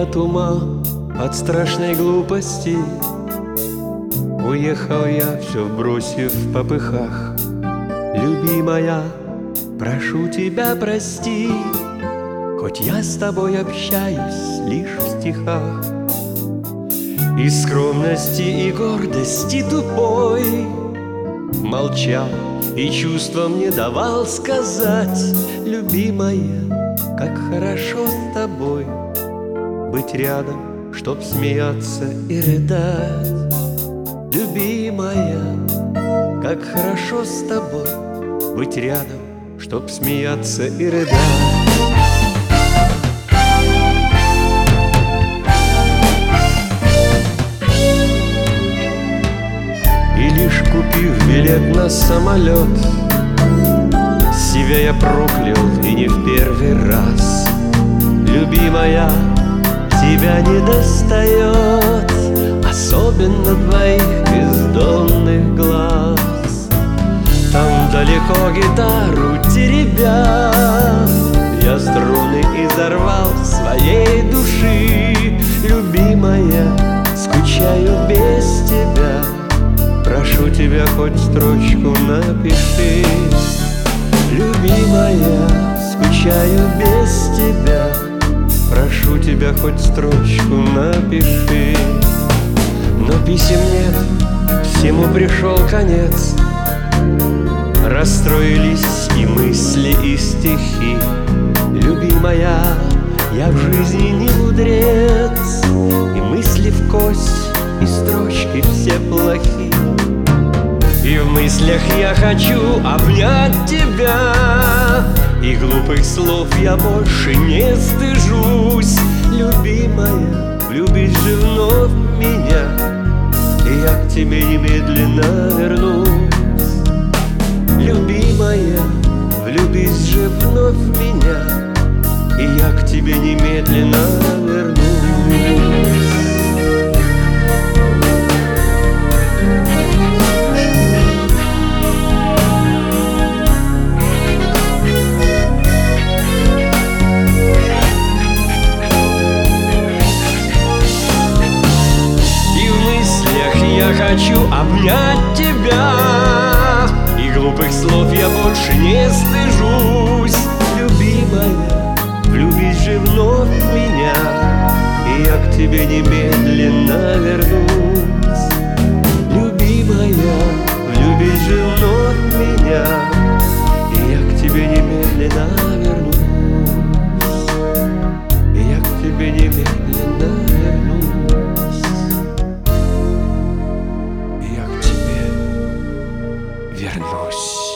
нет ума от страшной глупости. Уехал я, все бросив в попыхах. Любимая, прошу тебя, прости, хоть я с тобой общаюсь лишь в стихах. Из скромности и гордости тупой молчал и чувством не давал сказать: любимая, как хорошо с тобой быть рядом, чтоб смеяться и рыдать. Любимая, как хорошо с тобой быть рядом, чтоб смеяться и рыдать. И лишь купив билет на самолет, себя я проклял и не в первый раз. Любимая, тебя не достает, особенно твоих бездонных глаз. Там далеко гитару теребя, я струны изорвал своей души. Любимая, скучаю без тебя, прошу тебя, хоть строчку напиши. Любимая, скучаю без тебя, прошу тебя, хоть строчку напиши. Но писем нет, всему пришел конец. Расстроились и мысли, и стихи. Любимая, я в жизни не мудрец, и мысли в кость, и строчки все плохи. И в мыслях я хочу обнять тебя, и глупых слов я больше не стыжусь. Любимая, влюбись же вновь в меня, и я к тебе немедленно вернусь. Любимая, влюбись же вновь в меня, и я к тебе немедленно вернусь. Я хочу обнять тебя, и глупых слов я больше не стыжусь. Любимая, влюбись же вновь в меня, и я к тебе немедленно вернусь. Любимая, влюбись же вновь в меня, и я к тебе немедленно вернусь. И я к тебе немедленно вернусь. Вернусь.